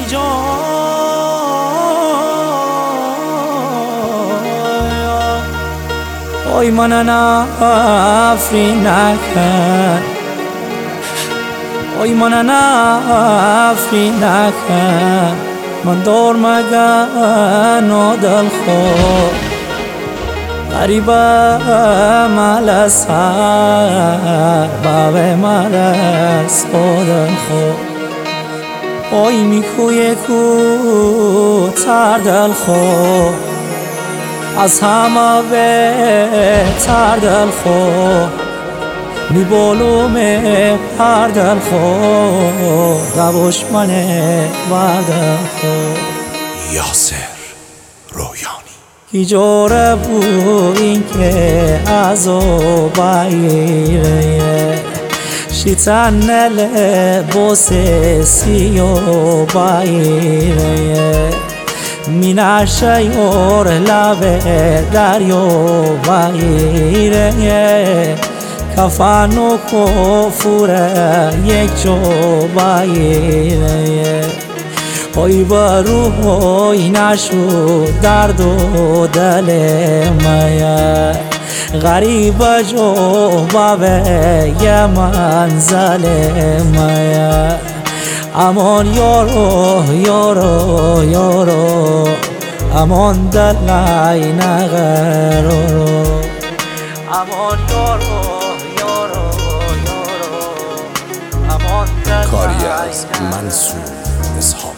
جا oy manana afrinakan oy manana afrinakan man dormagan odal kho غریبه ملسر بابه مرس خودم خو اوی میکوی کو تردل خو از همه بهتر دل خو میبولوم پردل خو دبوش منه بردل خو یاسر رویانی کی جوره بود این که از او بایره شیطان لباس سیاه بایره مینا شیور لب دریا بایره کفن و کفوره یک جا بایره اوی بروی نشود درد و دل میا غریب جو بابه یه منزل میا امان یارو یارو یارو امان دلای نغرو امان یارو یارو یارو امان دلای کاری از منصور اسحاق